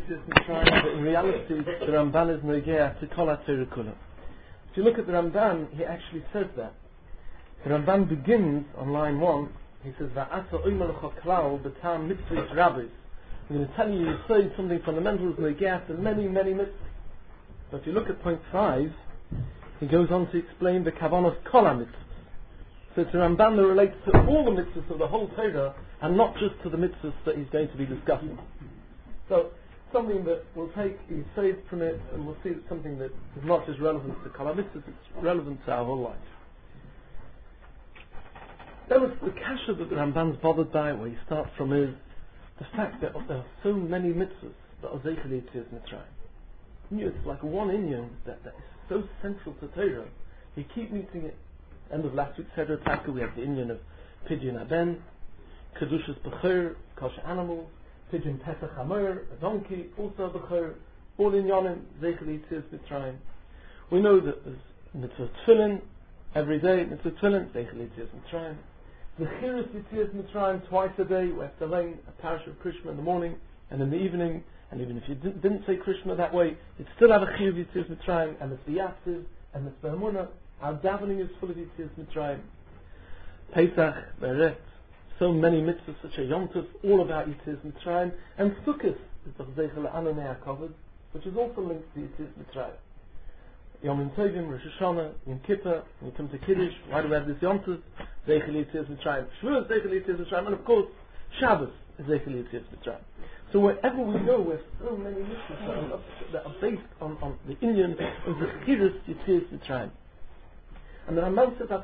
Yetzias Mitzrayim, but in reality, the Ramban is Nogeah to Kol HaTorah Kula. If you look at the Ramban, he actually says that. The Ramban begins on line 1. He says, "Va'asa oimelecha klal b'tam mitzvahs rabbis." I'm going to tell you say something fundamental is Nogeah to many, many mitzvahs. So if you look at point 5, he goes on to explain the Kavanah Kol HaMitzvahs. So it's a Ramban that relates to all the mitzvahs of the whole Torah and not just to the mitzvahs that he's going to be discussing. So something that we'll take the Yisod from it and we'll see it's something that is not just relevant to Kol HaMitzvahs, it's relevant to our whole life. Then the kasha that the Ramban's bothered by, where he starts from, is the fact that there are so many mitzvahs that are Zeichel Yetzias Mitzrayim. It's like one inyan that is so central to Torah. You keep meeting it. End of last week's Seder Taka, we have the inyan of Pidyon Aben, Kedushas Bechor, kosher animals, Pidyon Pesach Hamor, a donkey, also Bechor, all inyanim, Zeichel Yetzias Mitzrayim. We know that there's mitzvah tefillin every day, mitzvah tefillin, Zeichel Yetzias Mitzrayim. The Chirus Yetzias Mitzrayim twice a day, we have to learn a parish of Krishma in the morning and in the evening, and even if you didn't say Krishma that way, you'd still have a Chiyuv Yetzias Mitzrayim, and it's the Yatziv, and it's the Emunah. Our davening is full of Yetzias Mitzrayim. Pesach, Beret, so many mitzvahs such as Yom Tov, all about Yetzias Mitzrayim, and Sukkot is the Zeichel Ananei HaKavod, which is also linked to Yetzias Mitzrayim. Yom Tovim, Rosh Hashanah, Yom Kippur, when you come to Kiddush, why do we have this Yom Tov? Zeichel Yetzias Mitzrayim. Shavuos, Zeichel Yetzias Mitzrayim, and of course, Shabbos is Zeichel Yetzias Mitzrayim. So wherever we go, we have so many mitzvahs that are based on the inyan of the Chirus Yetzias Mitzrayim. And the Ramban says,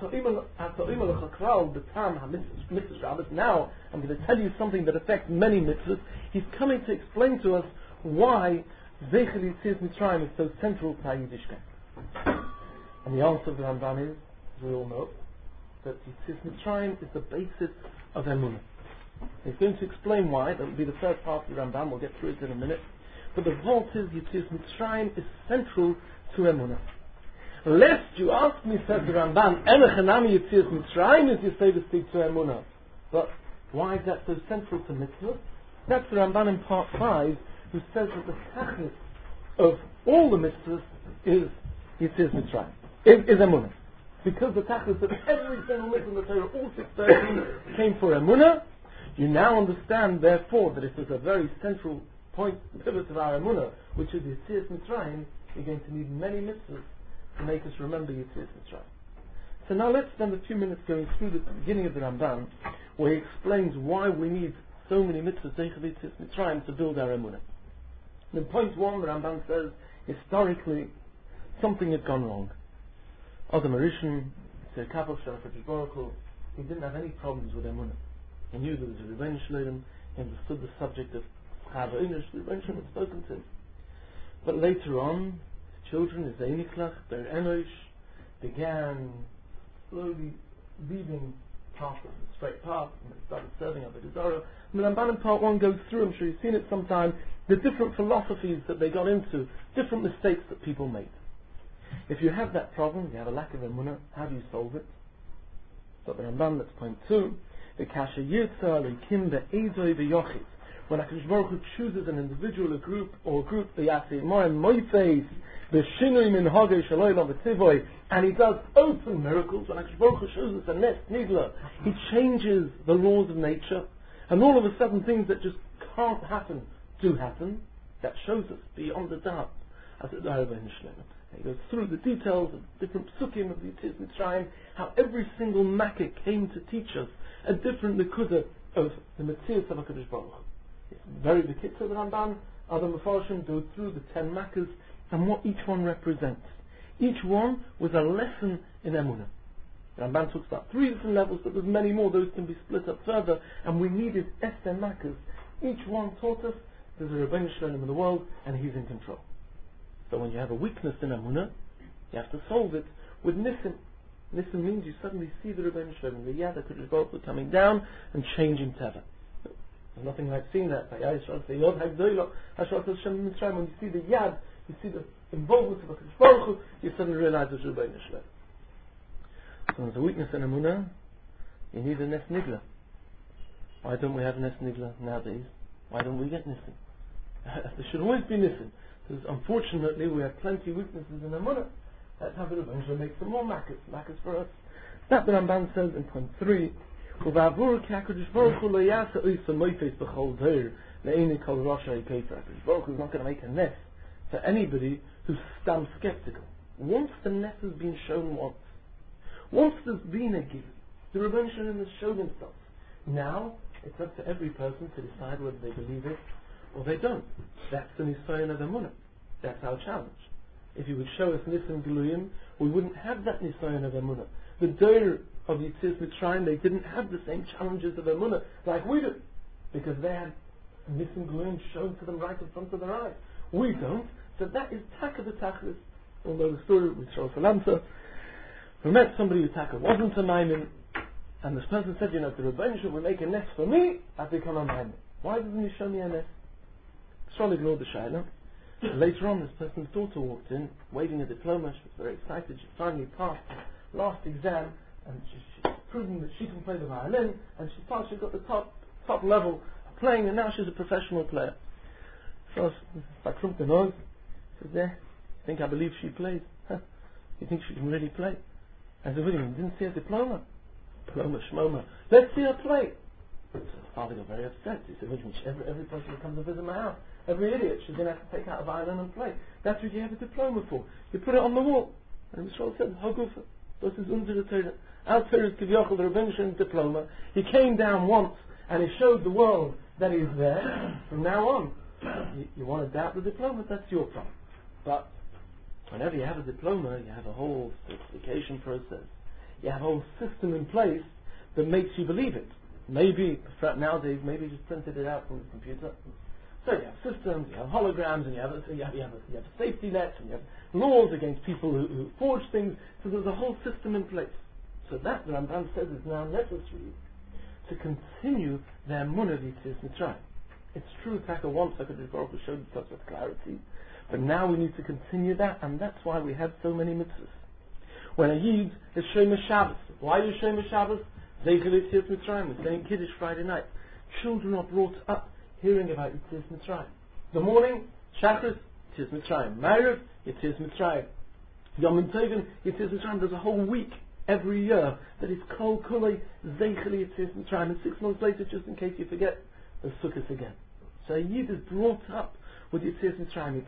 now I'm going to tell you something that affects many mitzvahs. He's coming to explain to us why Zeichel Yetzias Mitzrayim is so central to our Yiddishkeit. And the answer of the Ramban is, as we all know, that Yetzias Mitzrayim is the basis of Emunah. He's going to explain why. That will be the first part of the Ramban. We'll get through it in a minute. But the vault is Yetzias Mitzrayim is central to Emunah. Lest you ask me, says the Ramban, Enochanami Yetzias Mitzrayim is Yesod speak to Emunah. But why is that so central to mitzvah? That's the Ramban in part 5, who says that the tachlis of all the mitzvahs is Yetzias Mitzrayim, is Emunah. Because the tachlis of every single mitzvah in the Torah, all 613, came for Emunah. You now understand, therefore, that if there's a very central point, pivot of our Emunah, which is Yetzias Mitzrayim, you're going to need many mitzvahs to make us remember Yetzias Mitzrayim. So now let's spend a few minutes going through the beginning of the Ramban, where he explains why we need so many mitzvahs, Zeichel Yetzias Mitzrayim, to build our Emunah. And in point 1, the Ramban says, historically, something had gone wrong. Adam HaRishon, Tzir Kapel, Sharafajish Baruch Hu, he didn't have any problems with Emunah. He knew there was a Rebbeinu Shloim. He understood the subject of Chava English. The Rebbeinu Shloim had spoken to him. But later on, his children, his Einiklach, their Enosh, began slowly leaving path of the straight path, and they started serving Avodah Zarah. And the Ramban in part 1 goes through, I'm sure you've seen it sometime, the different philosophies that they got into, different mistakes that people made. If you have that problem, you have a lack of Emunah, how do you solve it? So the Ramban, that's point 2. The kasha yirtza leikim be'edoi v'yochid. When HaKadosh Baruch Hu chooses an individual, a group, the yaseh mo'en moifeis b'shinui min hagei shaloi lo v'tivoi, and he does open miracles. When HaKadosh Baruch Hu shows us a nes nigla, he changes the laws of nature, and all of a sudden things that just can't happen do happen. That shows us beyond the doubt. As it he goes through the details of different psukim of the Yetzias Mitzrayim, how every single makkah came to teach us a different nekuda of the Metzius of HaKadosh Baruch Hu. It's very bekitzer the Ramban. Other Mefarshim go through the 10 makkahs and what each one represents. Each one was a lesson in Emunah. The Ramban talks about 3 different levels, but there's many more. Those can be split up further, and we needed 10 makkahs. Each one taught us there's a Rebbeinu Shloim in the world, and he's in control. So when you have a weakness in Emunah, you have to solve it with Nisim. Nisim means you suddenly see the Rebbeinu Shloim, the Yad HaKadosh Baruch Hu coming down and changing Teva. There's nothing like seeing that. When you see the Yad, you see the involvement of HaKadosh Baruch Hu, you suddenly realize there's Rebbeinu Shloim. So when there's a weakness in Emunah, you need a Nes Nigla. Why don't we have Nes Nigla nowadays? Why don't we get Nisim? There should always be nisim. Because unfortunately we have plenty of weaknesses in Emunah. Let's have it eventually make some more makkahs for us. That the Ramban says in point 3, Baruch is not going to make a nest for anybody who's stam skeptical. Once the nest has been shown once there's been a given, the Rebbeinu Shalom has shown himself. Now it's up to every person to decide whether they believe it or they don't. That's the Nisayon of Emunah. That's our challenge. If you would show us Nisim Geluyim, we wouldn't have that Nisayon of Emunah. The Doer of Yetzias Mitzrayim, they didn't have the same challenges of Emunah like we do, because they had Nisim Geluyim shown to them right in front of their eyes. We don't. So that is Taka the Tachlis. Although the story with Shol Salamsa, we met somebody who Taka wasn't a Maimon, and this person said, the Rebbeinu Shalom will make a nest for me, I've become a Maimon. Why doesn't he show me a nest? Shol ignored the Shaila. Later on, this person's daughter walked in, waving a diploma. She was very excited. She finally passed the last exam, and she's proven that she can play the violin, and she got the top level of playing, and now she's a professional player. So I crumped the nose. She said, you think I believe she plays? Huh? You think she can really play? I said, William, you didn't see her diploma? Diploma, shmoma. Let's see her play. So the father got very upset. He said, William, every person who comes to visit my house, every idiot, she's going to have to take out a violin and play. That's what you have a diploma for. You put it on the wall. And Mishra said, Hagufa, this is unsere Torah. Our Torah is Kivyochel, the Rebbeinu Shalom diploma. He came down once and he showed the world that he's there. From now on, you want to doubt the diploma, that's your problem. But whenever you have a diploma, you have a whole certification process. You have a whole system in place that makes you believe it. Maybe, nowadays, maybe just printed it out from the computer. So you have systems, you have holograms, and you have safety nets, and you have laws against people who forge things. So there's a whole system in place. So that, the Ramban says, is now necessary to continue their Emunah of Yetzias Mitzrayim. It's true, Taka once HaKadosh Baruch Hu showed himself with clarity, but now we need to continue that, and that's why we have so many mitzvahs. When a Yid is Shema Shabbos, why is Shema Shabbos? Zeichel Yetzias Mitzrayim. We're saying Kiddush Friday night. Children are brought up hearing about Yetzias Mitzrayim. The morning, Shachris, Yetzias Mitzrayim. Ma'ariv, Yetzias Mitzrayim. Yom Tovim, Yetzias Mitzrayim. There's a whole week every year that is Kol Kulei Zeichel Yetzias Mitzrayim. And 6 months later, just in case you forget, there's Sukkot again. So a Yid is brought up with Yetzias Mitzrayim.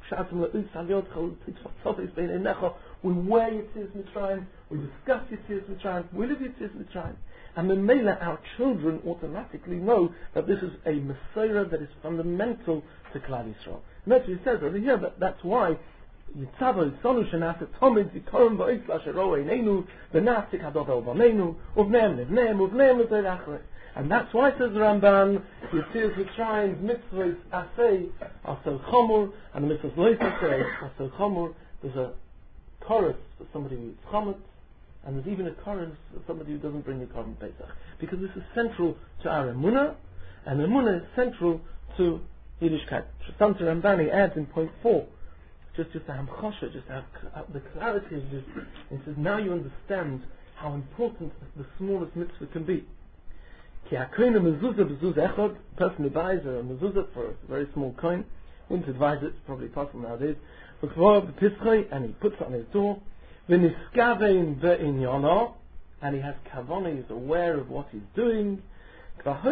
We wear Yetzias Mitzrayim, we discuss Yetzias Mitzrayim, we live Yetzias Mitzrayim. And the Mela, our children automatically know that this is a Messiah that is fundamental to Klal Yisrael. And that's what he says over here, that's why Yitzavo, Sonu Shenasa, Tomid, Zikorim, Va'isla, Sheroe, Neinu, V'nasik, Hadovel, V'neinu, Uvneim, Livneim, Uvneim, V'zerachre. And that's why, says the Ramban, Yetzias Mitzrayim's mitzvahs asay are so chomor, and the mitzvahs lois asay are so chomor. There's a chorus for somebody who eats chometz, and there's even a chorus for somebody who doesn't bring the korban pesach, because this is central to our Emunah, and Emunah is central to Yiddishkeit. Santa Rambani adds in point 4, just to have chosha, just to have the clarity of this. He says, now you understand how important the smallest mitzvah can be. Ki ha-koin ha-mezuzah b'zuzah echad, a person who buys a mezuzah for a very small coin, wouldn't advise it, it's probably possible nowadays, and he puts it on his door, v'niskavein be'inyono, and he has kavanah, he's aware of what he's doing. If a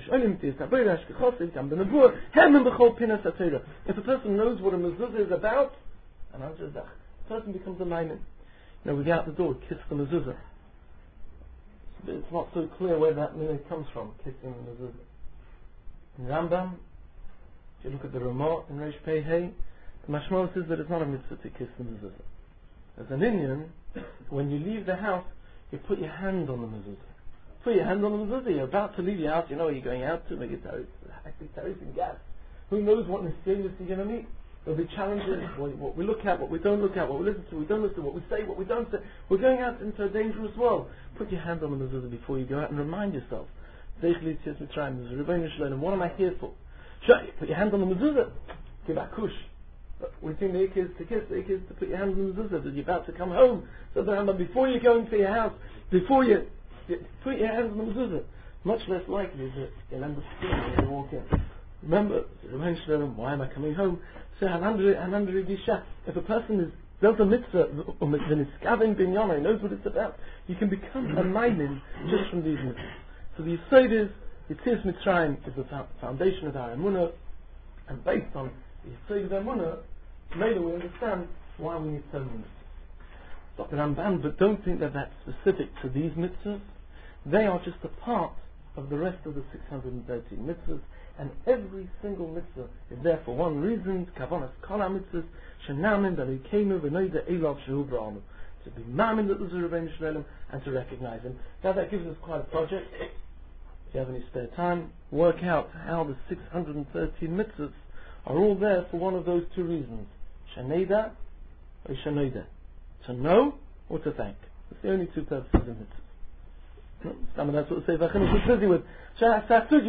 person knows what a mezuzah is about, and the person becomes a maimon. Without the door, kiss the mezuzah. It's not so clear where that meaning comes from, kissing the mezuzah. In Rambam, if you look at the Ramah in Reish Pei Hei, the Mashmal says that it's not a mitzvah to kiss the mezuzah. As an Indian, when you leave the house, you put your hand on the mezuzah. Put your hand on the mezuzah, you're about to leave your house, you know where you're going out to, maybe Taris and gas. Who knows what mysterious you're going to meet? There'll be challenges, what we look at, what we don't look at, what we listen to, we don't listen to, what we say, what we don't say. We're going out into a dangerous world. Put your hand on the mezuzah before you go out and remind yourself. Zeichel Yetzias Mitzrayim, there's a Rebbeinu Shalom, what am I here for? Sure, put your hand on the mezuzah. Give akush. We think the ik is to kiss, the ik is to put your hand on the mezuzah, that you're about to come home. So that before you go into your house, before you put your hand on the mezuzah, much less likely that you'll end up screaming when you walk in. Remember, why am I coming home? So, if a person is built a mitzvah, then it's Gavin Binyana, he knows what it's about. You can become a maimin just from these mitzvahs. So the Yisod is, Yetzias Mitzrayim is the foundation of our emunah, and based on the Yisod of emunah, maybe we understand why we need so many mitzvahs. Dr. Ramban, but don't think that that's specific to these mitzvahs. They are just a part of the rest of the 613 mitzvahs, and every single mitzvah is there for one reason, Kavanas Kol HaMitzvahs, Shenamin Berekeinu V'noida Elav Shehu B'Ra'anu, to be mamin that was a Rebbeinu Shalom and to recognize him. Now that gives us quite a project. If you have any spare time, work out how the 613 mitzvahs are all there for one of those two reasons. Shaneda or Shanoida. To know or to thank. That's the only two purposes of mitzvahs. That's what the Sefer HaChinuch was busy with. But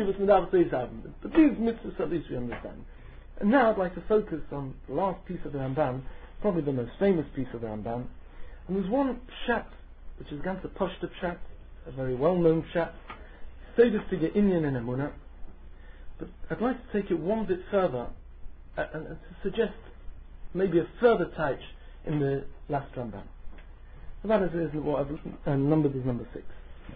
these mitzvahs at least we understand. And now I'd like to focus on the last piece of the Ramban, probably the most famous piece of the Ramban. And there's one pshat, which is Ganze Pashta pshat, a very well-known pshat, Seidus to get Inyan in Emunah. But I'd like to take it one bit further and to suggest maybe a further touch in the last Ramban. That is what I've numbered as number 6.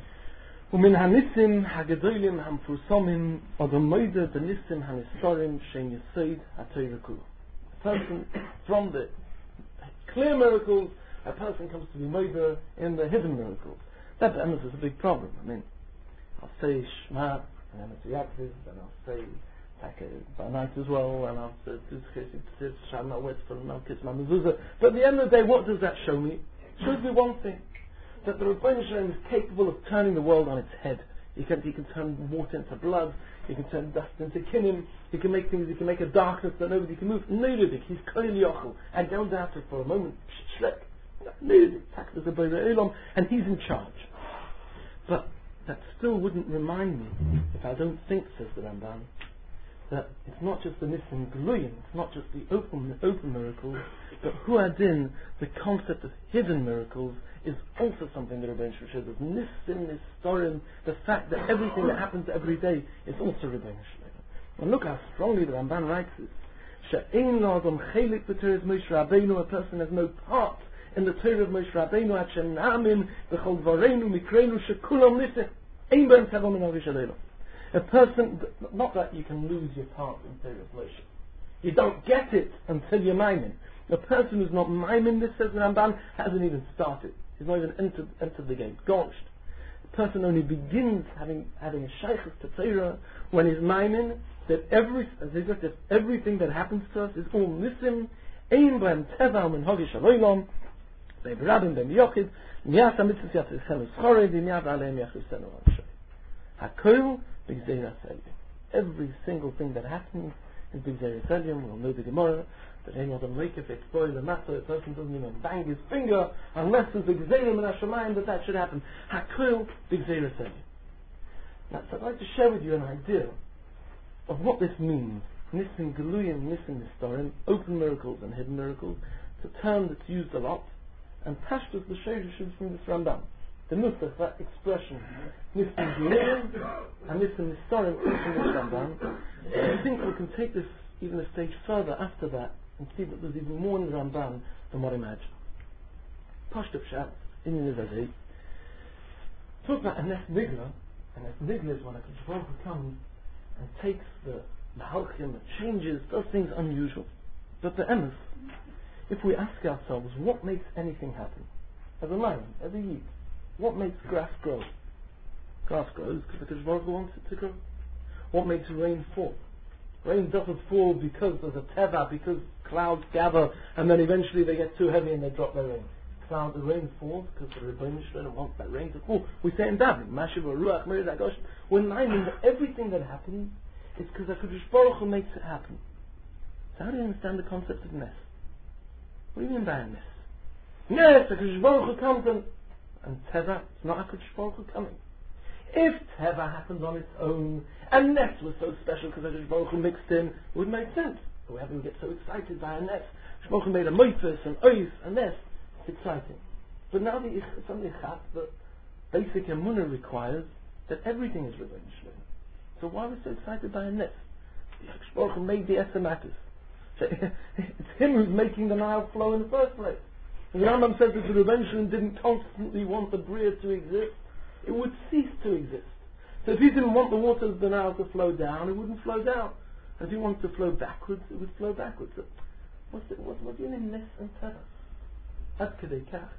ومن هنسم هجدولم همفرسامم أضميد بنسم هنستارم شين يسيد هتيركو. A person from the clear miracles, a person comes to be made in the hidden miracles. That is a big problem. I mean, I'll say Shema, and then it's Yaakov, and I'll say Taka by night as well, and I'll say Shama Westfall, and I'll kiss my mezuzah. But at the end of the day, what does that show me? It shows me one thing. That the Rebbeinu Shalom is capable of turning the world on its head. He can turn water into blood, he can turn dust into kinnim, he can make things, he can make a darkness that nobody can move. Neididik, he's Koil Yochel, and don't doubt it for a moment. Shrek, Neididik, Takdas Abayra Elam, and he's in charge. But that still wouldn't remind me, if I don't think, says the Ramban, that it's not just the Nissim Gluyim, it's not just the open miracles, but Huadin, the concept of hidden miracles, is also something that Rebbeinu Shalom shows us. Nissim, Nistorim, the fact that everything that happens every day is also Rebbeinu Shalom. And look how strongly the Ramban writes this. She'ein lo adam chelik b'Torah Moshe Rabbeinu, a person has no part in the Torah of Moshe Rabbeinu, at she'na'amin b'chol dvareinu mikreinu she'kulam nissim, ein b'em tevel min avish aleinu. A person, not that you can lose your part in Torah of Moshe. You don't get it until you're miming. A person who's not miming this, says the Ramban, hasn't even started. He's not even entered the gate. Gaunched. A person only begins having a shaykhus to Torah when he's miming that everything that happens to us is all nissim, ein b'hem teval min havish aleinu, b'hem rabim b'hem yochid, miyat ha-mitzvos yatzichem eschorei, v'miyat aleim yachusenu al-shay. HaKol b'gzeira selim. Every single thing that happens is b'gzeira selim. We'll know the Gemara. That any other maketh it spoil the matter, a person doesn't even bang his finger unless there's a gzerim and hashamayim that should happen. Hakol b'gzeira selim. Now, so I'd like to share with you an idea of what this means. Nissim Geluyim, Nissim Nistorim, open miracles and hidden miracles. It's a term that's used a lot, and Pashtus the Sheirushim from this Ramban. The Nusach, that expression, Nissim Geluyim and Nissim Nistorim comes from this Ramban. I think we can take this even a stage further after that and see that there's even more in the Ramban than what I imagine. Pashtup Pshat, in Yinizazei, talk about a Nes Nigla, and Nes Nigla is when a Baruch Hu comes and takes the Mahalchim, and changes, does things unusual. But the Emes, if we ask ourselves, what makes anything happen? As a man, as a yid, what makes grass grow? Grass grows because the Baruch Hu wants it to grow. What makes rain fall? Rain doesn't fall because there's a teva, because clouds gather and then eventually they get too heavy and they drop their rain. The rain falls because the Rebbeinu Shalom wants that rain to fall. We say in Davening, Mashiv Ruach Meir Zagosh, we're minding that everything that happens is because HaKadosh Baruch Hu makes it happen. So how do you understand the concept of Nes? What do you mean by a Nes? Nes, HaKadosh Baruch Hu comes and teva, it's not HaKadosh Baruch Hu coming. If Teva happened on its own, and Nes was so special because HaKadosh Baruch Hu mixed in, it would make sense. But we haven't get so excited by a Nes. HaKadosh Baruch Hu made a Moifus, an Ois, a Nes. It's exciting. But now it's on the Ichat, the basic Emunah requires that everything is Rebbeinu Shalom. So why are we so excited by a Nes? Baruch Hu made the Esamatis. It's him who's making the Nile flow in the first place. The Rambam says that the Rebbeinu Shalom didn't constantly want the Bria to exist, it would cease to exist. So if he didn't want the waters of the Nile to flow down, it wouldn't flow down. And if he wanted to flow backwards, it would flow backwards. So what do you mean Nes and Teva? Ad Kedei Kach.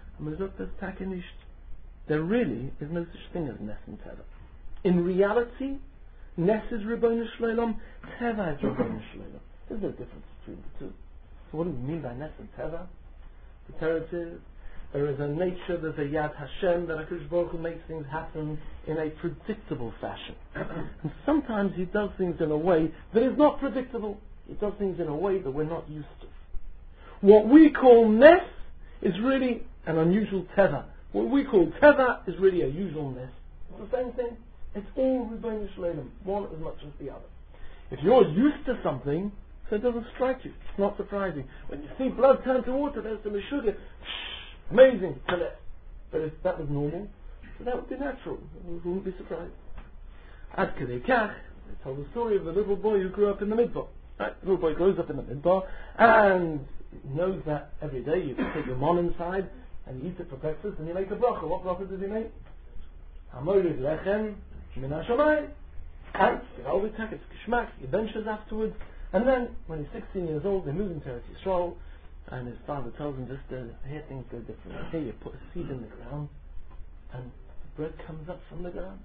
There really is no such thing as Nes and Teva. In reality, Nes is Ribbono Shel Olam, Teva is Ribbono Shel Olam. There's no difference between the two. So what do we mean by Nes and Teva? The Torah says there is a nature, there's a Yad Hashem, that HaKadosh Baruch Hu makes things happen in a predictable fashion. And sometimes He does things in a way that is not predictable. He does things in a way that we're not used to. What we call Nes is really an unusual Teva. What we call Teva is really a usual Nes. It's the same thing. It's all Ribbono Shel Olam, one as much as the other. If you're used to something, so it doesn't strike you. It's not surprising. When you see blood turn to water, there's some sugar. Amazing. But if that was normal, so that would be natural. We wouldn't be surprised. Ad Kedei Kach, they told the story of the little boy who grew up in the Midbar. Right? The little boy grows up in the Midbar and knows that every day you can take your mom inside and you eat it for breakfast and you make a bracha. What bracha does he make? Hamorid lechem min hashamayim. And you always take it geschmack, he benches afterwards. And then, when he's 16 years old, they move into Eretz Yisrael, and his father tells him just here things go different. Here you put a seed in the ground, and the bread comes up from the ground.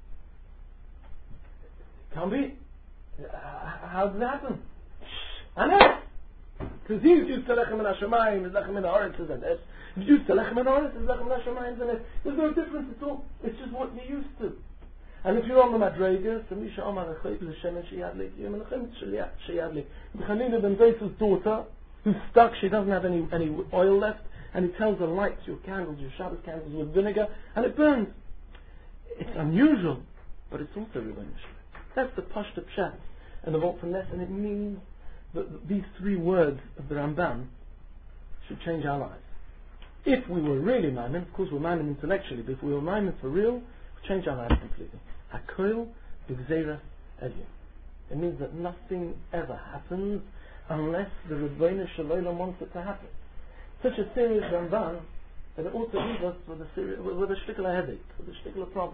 Can't be. How does that happen? Anes! Because he's used to lechem min hashamayim, his lechem min haaretz is anes. He's used to lechem min haaretz, his lechem min hashamayim is anes. There's no difference at all. It's just what you're used to. And if you're on the Madrega, so Misha Omar Echayt L'Shemen Sheyadlik, Yom Elechem Sheyadlik. Chanina ben Zayt's daughter, who's stuck, she doesn't have any oil left, and he tells her, light your candles, your Shabbos candles with vinegar, and it burns. It's unusual, but it's also Ribbono Shel Olam. That's the Pashta Pshat and the Volt from Nes, and it means that these three words of the Rambam should change our lives. If we were really Maimon, of course we're Maimon intellectually, but if we were Maimon for real, change our lives completely. Hakoil b'gzeira elyon. It means that nothing ever happens unless the Ribbono Shel Olam wants it to happen. Such a serious Ramban that it ought to leave us with a shtickle headache, with a shtickle problem.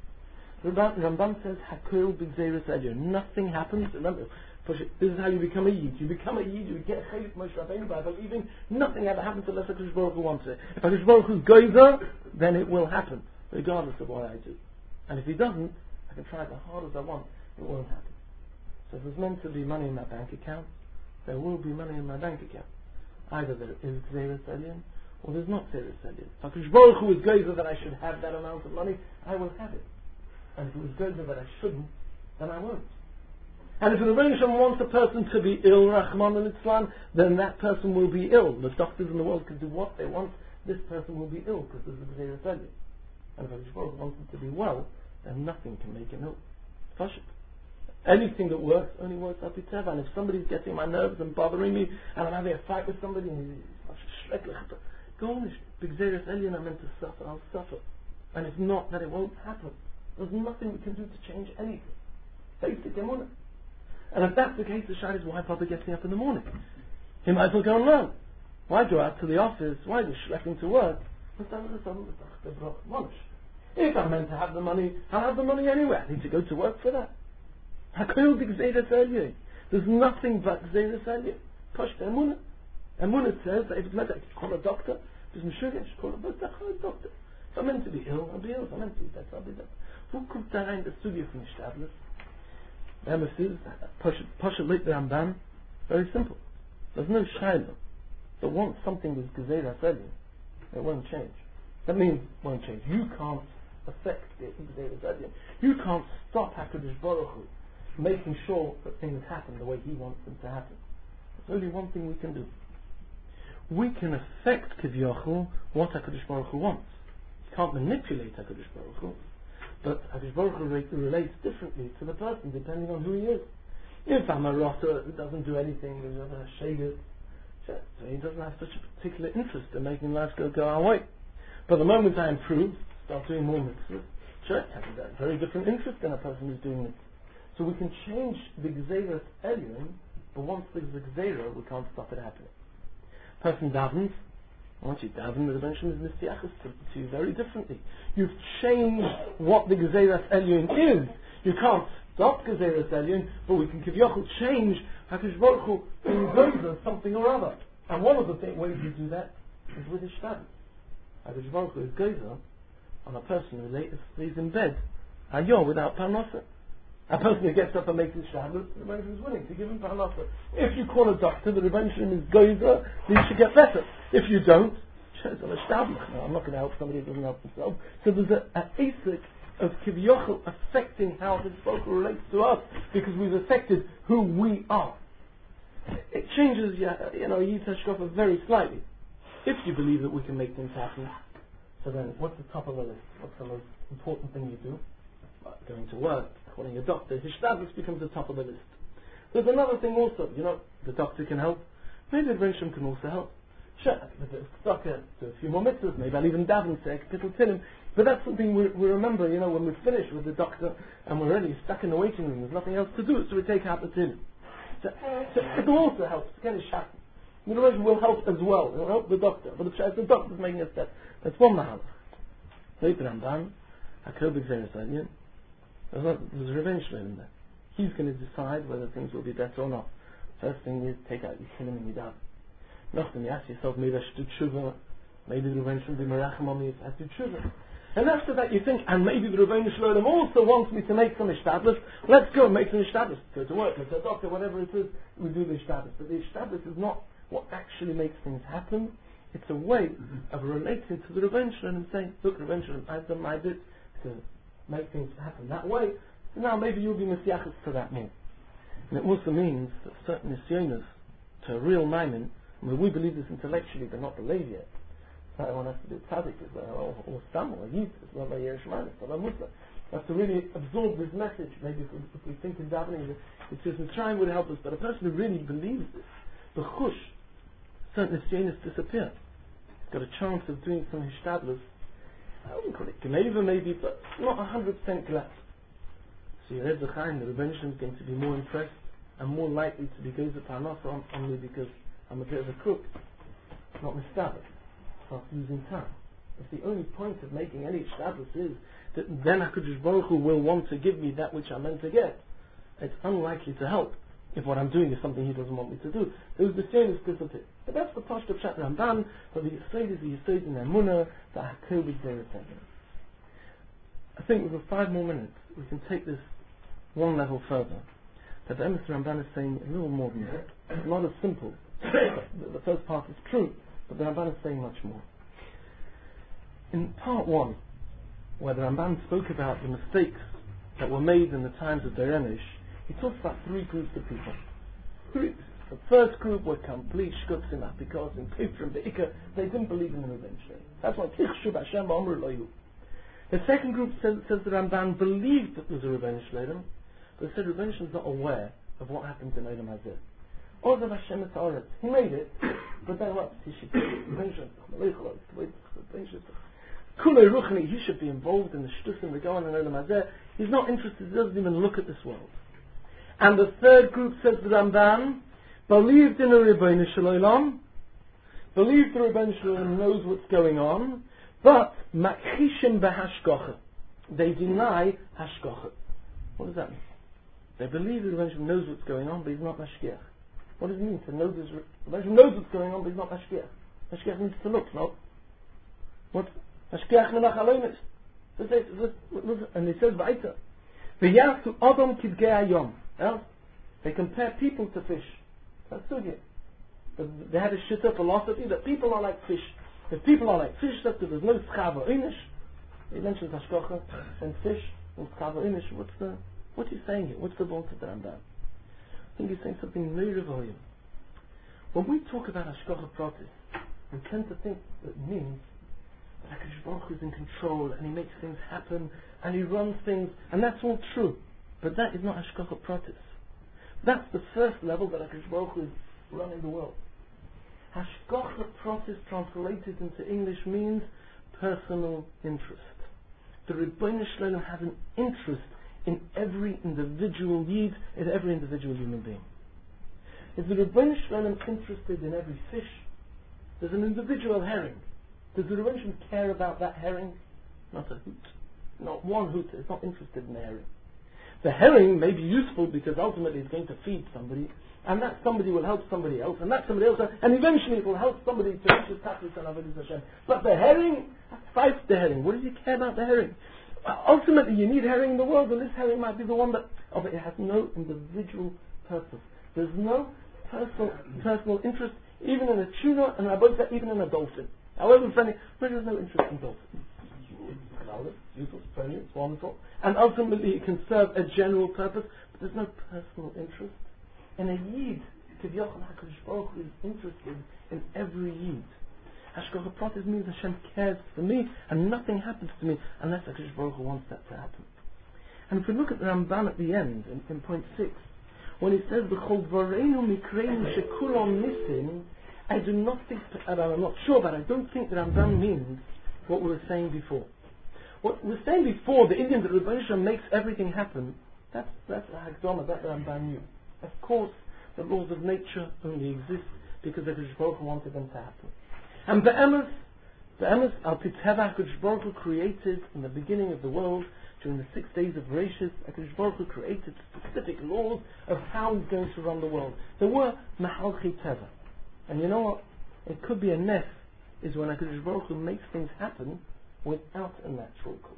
Ramban says Hakoil b'gzeira elyon. Nothing happens. Remember, this is how you become a Yid. You become a Yid, you get Chaylik Moshe Rabbeinu by believing nothing ever happens unless HaKadosh Baruch Hu wants it. If HaKadosh Baruch Hu's goizer, then it will happen, regardless of what I do. And if he doesn't, I can try as hard as I want, it won't happen. So if there's meant to be money in my bank account, there will be money in my bank account. Either there is Gzeirus Elyon, or there's not Gzeirus Elyon. If HaKadosh Baruch Hu is goizer that I should have that amount of money, I will have it. And if it was goizer that I shouldn't, then I won't. And if the Ribbono Shel Olam wants a person to be ill, Rahman al-Islam, then that person will be ill. The doctors in the world can do what they want, this person will be ill because there's a Gzeirus Elyon. And if HaKadosh wants him to be well, then nothing can make him ill. Pashut. Anything that works only works out Teva. And if somebody's getting my nerves and bothering me, and I'm having a fight with somebody, and he's go on, b'gzeirus elyon, I'm meant to suffer, I'll suffer. And if not, then it won't happen. There's nothing we can do to change anything. Basic emunah. And if that's the case, the shayla is why bother getting up in the morning? He might as well go and learn. Why go out to the office? Why go schlepping to work? If I'm meant to have the money, I'll have the money anyway. I need to go to work for that. There's nothing but Gzeirus Elyon. Pashta Emunah. Emunah says that if it's meant to call a doctor, there's Meshuggah, I should call a doctor. If I'm meant to be ill, I'll be ill. If I'm meant to be better, I'll be better. Who kommt da rein, das Studio von Nishtadlis? Pashut Lit Ramban, very simple. There's no shayla. But once something is Gzeirus Elyon, it won't change. That means it won't change. You can't affect the Gzeirus Elyon. You can't stop HaKadosh Baruch Hu making sure that things happen the way He wants them to happen. There's only one thing we can do. We can affect Kivyochel what HaKadosh Baruch Hu wants. You can't manipulate HaKadosh Baruch Hu, but HaKadosh Baruch Hu relates differently to the person depending on who he is. If I'm a rotter who doesn't do anything, who's a shager, so he doesn't have such a particular interest in making life go our way. But the moment I improve, start doing more mitzvahs, sure, I have a very different interest in a person who's doing it. So we can change the Gzeiras Elyon, but once there's a Gzeira, we can't stop it happening. Person davens, once you daven, the Rebbeinu is mistiachas to you very differently. You've changed what the Gzeiras Elyon is. You can't stop Gzeiras Elyon, but we can Kivyochel change HaKadosh Baruch Hu in Gzeiras something or other. And one of the ways you do that is with Ishtadlus. HaKadosh Baruch Hu is Geizer on a person who stays in bed, and you're without Parnasa. A person who gets up and makes his Shabbos, the Rebbeinu is willing to give him Parnasa. If you call a doctor, the Rebbeinu is Geizer, then you should get better. If you don't, I'm not going to help somebody who doesn't help himself. So there's an asik of Kivyochel affecting how this folk relates to us, because we've affected who we are. It changes, Yid Hashkafa very slightly. If you believe that we can make things happen, so then what's the top of the list? What's the most important thing you do? Going to work, calling a doctor. Hishtadlus becomes the top of the list. There's another thing also. The doctor can help. Maybe the Rebbeinu can also help. Sure, do a few more mitzvahs. Maybe I'll even daven, say a little tilim. But that's something we remember, when we finish with the doctor and we're already stuck in the waiting room. There's nothing else to do, so we take out the tilim. So it also helps. Again, the Rebbeinu will help as well. It will help the doctor. But if the doctor's making a step, that's one mahalach. Later Ramban, HaKol B'Gzeiras Elyon. There's a Rebbeinu in there. He's going to decide whether things will be better or not. First thing is, take out your tilim and your daven. Then you ask yourself, maybe I should do tshuva. Maybe the Rebbeinu should be merachem on me if I do tshuva. And after that you think, and maybe the Rebbeinu Shalom also wants me to make some ishtadlus. Let's go and make some ishtadlus. Go to work, go to a doctor, whatever it is, we do the ishtadlus. But the ishtadlus is not what actually makes things happen. It's a way of relating to the Rebbeinu Shalom and saying, look, Rebbeinu Shalom, I've done my bit to make things happen that way. So now maybe you'll be mesiachas to that more. And it also means that certain nisyonos, to a real maimin, we believe this intellectually, but not believe yet. One has to be tzaddik, or some, or yid, or a Yerushalayim, or a Muslim. Have to really absorb this message. Maybe if we think in davening, it says Mitzrayim would help us, but a person who really believes this, the chush, certain nisyonos disappear. He's got a chance of doing some hishtadlus. I wouldn't call it geneva maybe, but not 100% glad. So Yered Zachaim, the Rebbeinu is going to be more impressed and more likely to be Geizer Parnasa on me because I'm a bit of a crook, not mistabed. Start losing time. If the only point of making any ishtadlus is that then HaKadosh Baruch Hu will want to give me that which I'm meant to get, it's unlikely to help if what I'm doing is something He doesn't want me to do. Those nisyonos disappear. But that's the Pashto Pshat Ramban, but the Yesod is the Yesod in Emunah, the HaKol B'Gzeiras Elyon. I think with 5 more minutes, we can take this one level further. That the Emes Ramban is saying a little more than that. It's not as simple. The first part is true, but the Ramban is saying much more. In part 1, where the Ramban spoke about the mistakes that were made in the times of Deir Emish, he talks about 3 groups of people. The first group were complete shkutzim because in Kifrim, the Ikka, they didn't believe in the Rebbeinu Shalom. That's why Tichshu B'Hashem B'Amru Loyu. The second group says the Ramban believed that there was a Rebbeinu Shalom, but they said Rebbeinu Shalom is not aware of what happened in Olam Hazeh. Ozav Hashem et Haaretz. He made it, but then what? He should Kulei Ruchni, he should be involved in the Shtusim, the Goan and Olam Hazeh. He's not interested, he doesn't even look at this world. And the third group, says the Ramban, believed in a Rebbeinu Shalom, believed the Rebbeinu Shalom knows what's going on, but Makchishim B'Hashkocha. They deny Hashkocha. What does that mean? They believe the Rebbeinu Shalom knows what's going on, but he's not Mashgiach. What does it mean to know this? The Rebbeinu Shalom knows what's going on, but he's not Mashgiach. Mashgiach means to look, no? What? Mashgiach Menach Alonis. And it says V'aita. V'yasu Adam Kidgei Hayom. They compare people to fish. That's sugya. They had a shitta philosophy that people are like fish. If people are like fish, that there's no schava inish. He mentions hashkocha and fish and schava inish. What's he saying here? What's the point of the Ramban? I think he's saying something very volume. When we talk about hashkocha pratis, we tend to think that it means that HaKadosh Baruch Hu is in control and He makes things happen and He runs things, and that's all true. But that is not hashkocha pratis. That's the first level that HaKadosh Baruch Hu is running the world. Hashkocha pratis translated into English means personal interest. The Rebbeinu Shalom has an interest in every individual Yid, in every individual human being. Is the Rebbeinu Shalom interested in every fish? There's an individual herring. Does the Rebbeinu Shalom care about that herring? Not a hoot. Not one hoot is not interested in the herring. The herring may be useful because ultimately it's going to feed somebody, and that somebody will help somebody else, and that somebody else, and eventually it will help somebody to reach his status and avodas Hashem. But the herring, fights the herring. What does he care about the herring? Ultimately, you need herring in the world, and this herring might be the one that, but it has no individual purpose. There's no personal interest, even in a tuna, and I both say even in a dolphin. However friendly, but there's no interest in dolphins. It's useful, it's friendly, it's wonderful, and ultimately it can serve a general purpose, but there's no personal interest. And a Yid, Kivyochel HaKadosh Baruch Hu is interested in every Yid. Hashgacha Pratis means Hashem cares for me, and nothing happens to me unless HaKadosh Baruch Hu wants that to happen. And if we look at the Ramban at the end, in point 6, when he says, B'chol dvareinu mikreinu shekulon nisim, I do not think, I'm not sure, but I don't think the Ramban means what we were saying before. What we were saying before, the Indian that Rebbeinu Shalom makes everything happen, that's a Hakdama, that the Ramban knew. Of course, the laws of nature only exist because HaKadosh Baruch Hu wanted them to happen. And the Emes, Al Piteva, HaKadosh Baruch Hu created in the beginning of the world, during the 6 days of Bereshis, HaKadosh Baruch Hu created specific laws of how He's going to run the world. There were Mahalchi Teva. And you know what? It could be a nef, is when HaKadosh Baruch Hu makes things happen without a natural cause.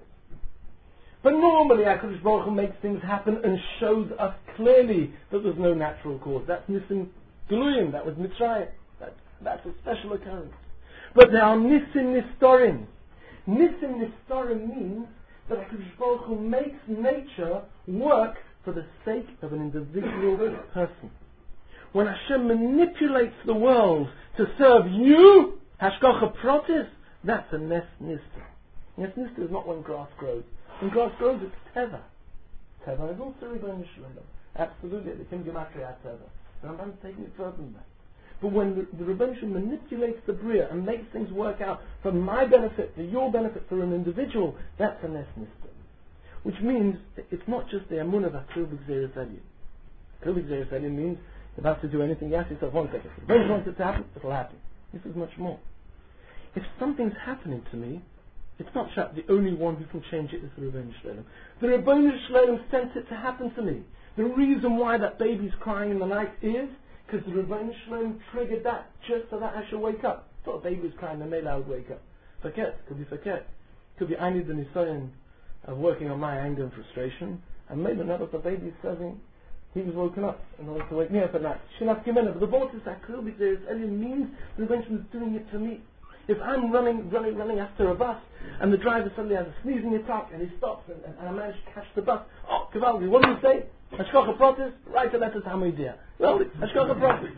But normally HaKadosh Baruch Hu makes things happen and shows us clearly that there's no natural cause. That's Nisim Gluyim, that was Mitzrayim. That's a special occurrence. But there are Nisim Nistorim. Nisim Nistorim means that HaKadosh Baruch Hu makes nature work for the sake of an individual person. When Hashem manipulates the world to serve you, Hashgacha Pratis, that's a Nes Nista. Nes Nista is not when grass grows. When grass grows, it's Teva. Teva is also Rebbeinu Shalom. Absolutely, the Kim Gematria Teva. The Rambam's taking it further than that. But when the Rebbeinu Shalom manipulates the Bria and makes things work out for my benefit, for your benefit, for an individual, that's a Nes Nista. Which means it's not just the Amunah of Akil B'Gzeres Elyon. Akil B'Gzeres Elyon means if I have to do anything, you ask yourself 1 second. If the Rebbeinu wants it to happen, it'll happen. This is much more. If something's happening to me, it's not the only one who can change it is the Rebbeinu Shalom. The Rebbeinu Shalom sent it to happen to me. The reason why that baby's crying in the night is because the Rebbeinu Shalom triggered that just so that I should wake up. I thought a baby was crying, then maybe I would wake up. Forget, could be forget. Could be I need the nisayon of working on my anger and frustration, and maybe another the baby's serving. He was woken up in order to wake me up at night. Shinaf Kimena, but the Baal says that clearly means the Rebbeinu Shalom is doing it for me. If I'm running after a bus, and the driver suddenly has a sneezing attack, and he stops, and I manage to catch the bus, oh, Kavaldi, what do you say? Hashgacha Pratis, write a letter to Hamidia. Well, Hashgacha Pratis.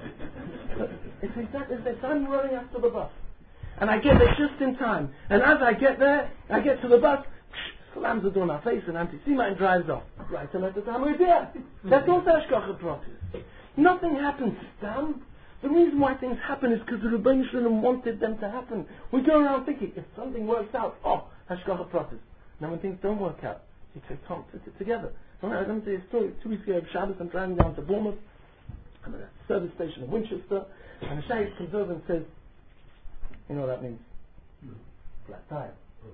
It's exactly the same. So I'm running after the bus, and I get there just in time, and as I get there, I get to the bus, slams the door in my face, and anti-Semite drives off. Write a letter to Hamidia. That's also Hashgacha Pratis. Nothing happens, Stam. The reason why things happen is because the Rebbeinu Shalom wanted them to happen. We go around thinking, if something works out, Hashgacha Pratis. Now when things don't work out, you can't put it together. Let me tell you a story. 2 weeks ago of Shabbos, I'm driving down to Bournemouth. I'm at a service station in Winchester, and the Shaykh comes over and says, you know what that means? Flat tire.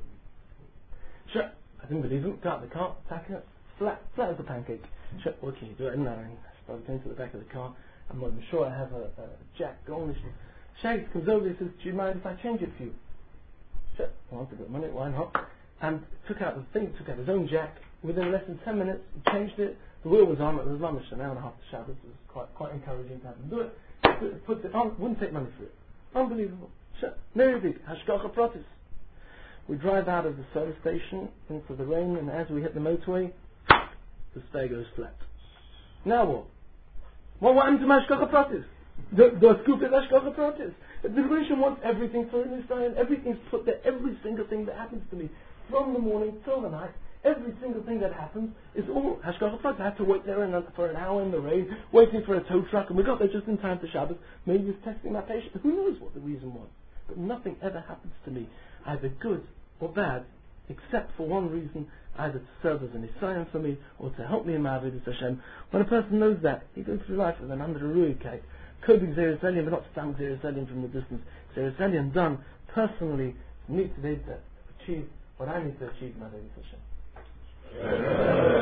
Sure. I didn't believe him. Got out of the car, attacking it. Flat as a pancake. Sure. What can you do? No. I was going to the back of the car. I'm not even sure I have a jack going. Shags comes over and says, do you mind if I change it for you? Sure. I wanted the money, why not? And took out his own jack. Within less than 10 minutes, he changed it. The wheel was on. It was mamish an hour and a half to Shabbos. It was quite encouraging to have him do it. Put it on. Wouldn't take money for it. Unbelievable. Sure. Very big. Hashgacha Pratis. We drive out of the service station into the rain, and as we hit the motorway, the spare goes flat. Now what? What happened to Hashgacha Pratis? The scoop is Hashgacha Pratis. The Rebbeinu wants everything for Israel. Everything's put there. Every single thing that happens to me, from the morning till the night, every single thing that happens is all Hashgacha Pratis. I had to wait there for an hour in the rain, waiting for a tow truck, and we got there just in time for Shabbos. Maybe he was testing my patience. Who knows what the reason was? But nothing ever happens to me, either good or bad, except for one reason, either to serve as an Isayan for me, or to help me in my Avodas Hashem. When a person knows that, he goes through life with an under the Ruikite, Kobe Xeris Elyon, but not Stam Xeris Elyon from the distance. Xeris Elyon done personally for me to be able to achieve what I need to achieve in my Avodas Hashem.